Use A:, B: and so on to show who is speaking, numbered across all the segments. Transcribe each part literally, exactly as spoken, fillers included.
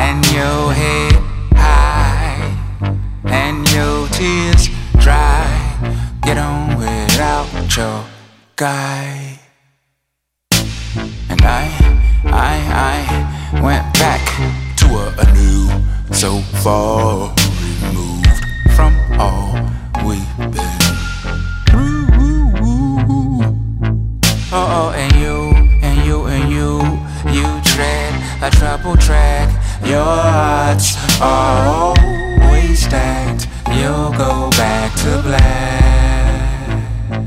A: and your head high and your tears dry. Get on without your guy. And I, I, I went back to a, a new, so far removed from all we've been through. Oh, and you, and you, and you, you tread a trouble track. Your odds are always stacked. You'll go back to black.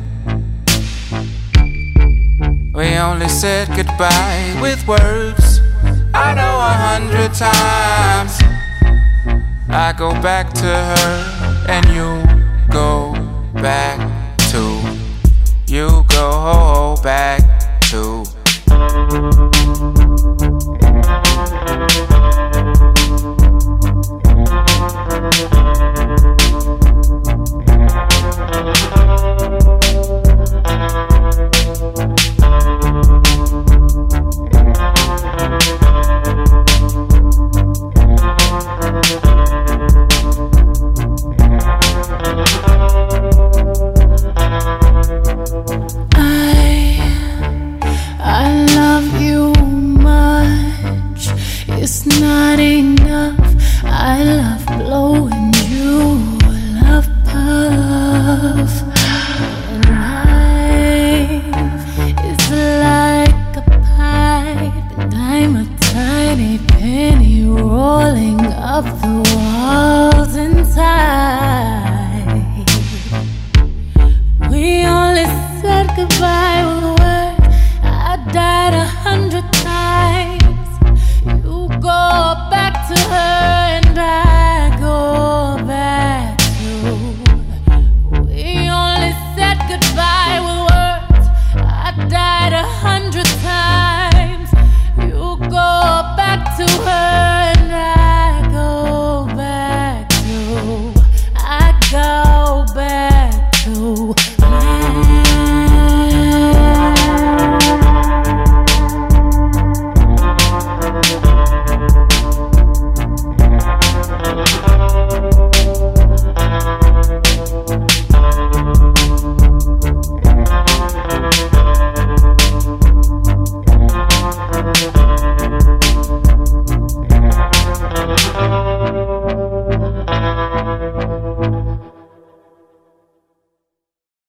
A: We only said goodbye with words. I know a hundred times. I go back to her and you go back to, you go back to.
B: It's not enough. I love blowing